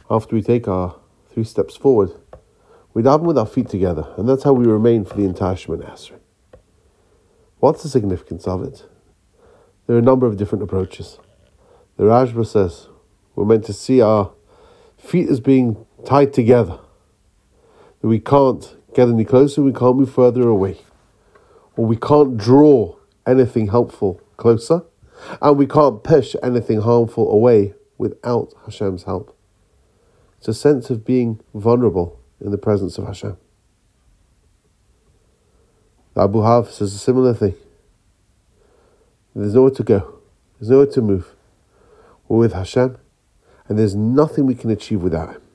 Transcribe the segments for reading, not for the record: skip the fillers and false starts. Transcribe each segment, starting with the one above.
after we take our 3 steps forward, we daven with our feet together, and that's how we remain for the entire Shemoneh Esrei. What's the significance of it? There are a number of different approaches. The Rashba says we're meant to see our feet as being tied together, that we can't get any closer, we can't move further away, or we can't draw anything helpful closer, and we can't push anything harmful away without Hashem's help. It's a sense of being vulnerable in the presence of Hashem. Abu Hav says a similar thing. There's nowhere to go. There's nowhere to move. We're with Hashem, and there's nothing we can achieve without Him.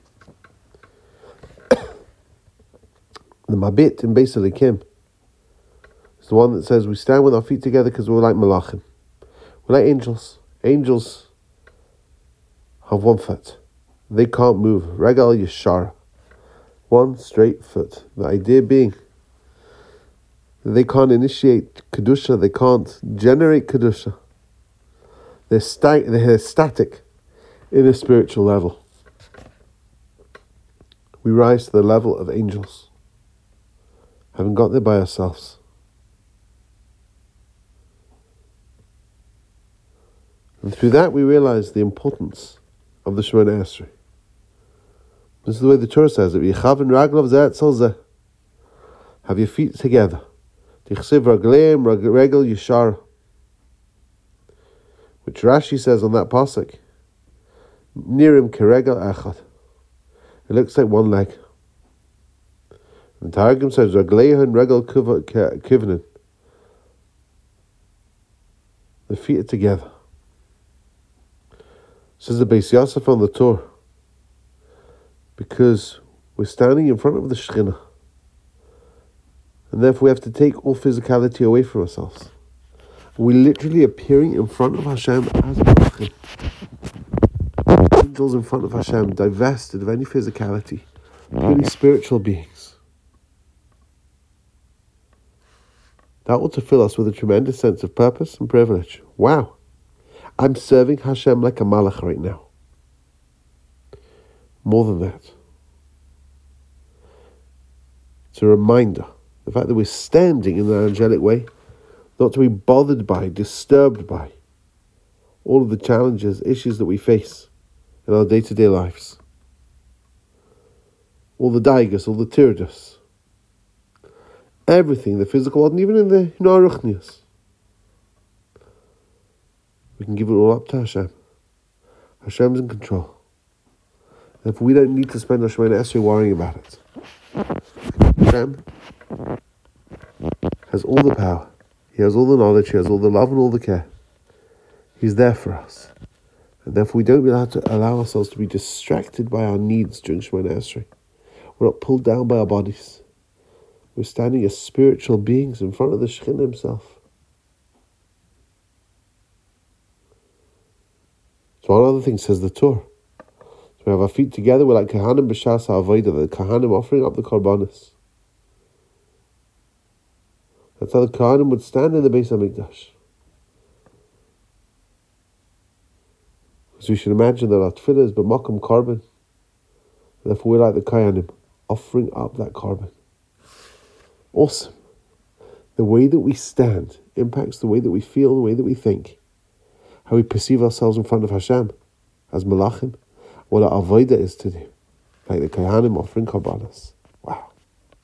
The Mabit in Beis Elikim is the one that says we stand with our feet together because we're like Malachim. We're like angels. Angels have 1 foot. They can't move. Regal Yeshar. 1 straight foot. The idea being they can't initiate Kedusha. They can't generate Kedusha. They're static in a spiritual level. We rise to the level of angels. Haven't got there by ourselves. And through that we realize the importance of the Shemoneh Esrei. This is the way the Torah says it. Have your feet together. Which Rashi says on that pasuk, Nirim keregel echad. It looks like 1 leg. And Targum says Ragleihan regel kivnin. The feet are together. Says the Beis Yosef on the Torah, because we're standing in front of the Shekhinah, and therefore we have to take all physicality away from ourselves. We're literally appearing in front of Hashem as Malachim. Angels in front of Hashem, divested of any physicality, purely spiritual beings. That ought to fill us with a tremendous sense of purpose and privilege. Wow, I'm serving Hashem like a malach right now. More than that, it's a reminder, the fact that we're standing in an angelic way, not to be bothered by, disturbed by all of the challenges, issues that we face in our day-to-day lives. All the daigas, all the tirdas, everything, the physical world, and even in the ruchnius. We can give it all up to Hashem. Hashem's in control. And if we don't need to spend our Shemoneh Esrei worrying about it, Hashem has all the power. He has all the knowledge, He has all the love and all the care. He's there for us. And therefore we don't really have to allow ourselves to be distracted by our needs during Shemoneh Esrei. We're not pulled down by our bodies. We're standing as spiritual beings in front of the Shekhinah Himself. So one other thing says the Torah. So we have our feet together, we're like Kahanim B'Shas HaAvodah, the Kahanim offering up the Korbanos. That's how the Kohanim would stand in the Beis HaMikdash. Because we should imagine that our tefillah is b'makom korban. Therefore we're like the Kohanim, offering up that korban. Awesome. The way that we stand impacts the way that we feel, the way that we think, how we perceive ourselves in front of Hashem as Malachim, what our avodah is to do, like the Kohanim offering korbanos.